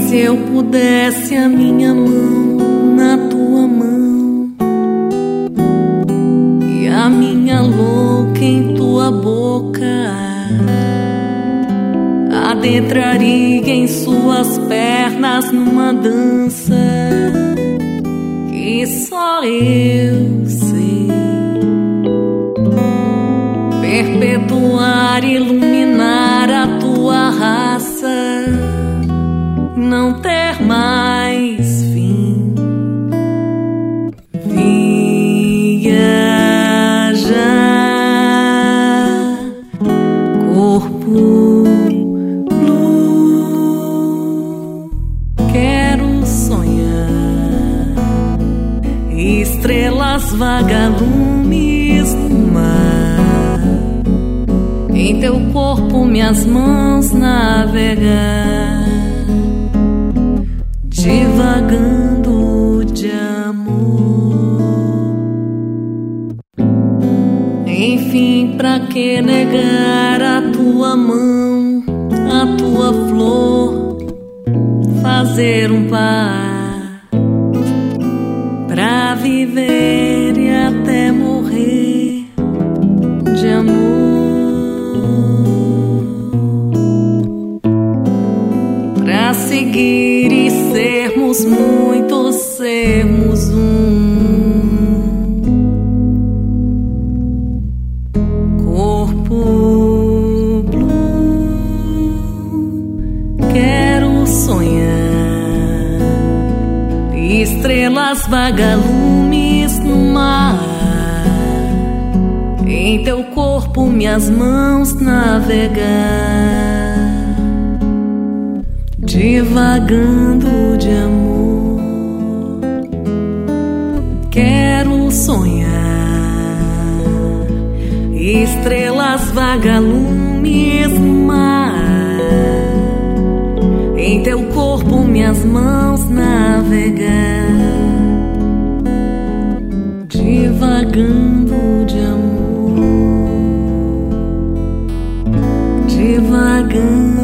Se eu pudesse a minha mão na tua mão e a minha louca em tua boca, adentraria em suas pernas numa dança que só eu sei perpetuar, iluminar a tua raça, não ter mais fim. Viajar, corpo nu, quero sonhar, estrelas vagalumes no mar, em teu corpo minhas mãos navegar, divagando de amor. Enfim, pra que negar a tua mão, a tua flor, fazer um par pra viver e até morrer de amor, pra seguir e sermos muitos, sermos corpo blue. Quero sonhar, estrelas vagalumes no mar, em teu corpo minhas mãos navegar, divagando de amor. Quero sonhar, estrelas vagalumes no mar, em teu corpo minhas mãos navegar, divagando de amor, divagando.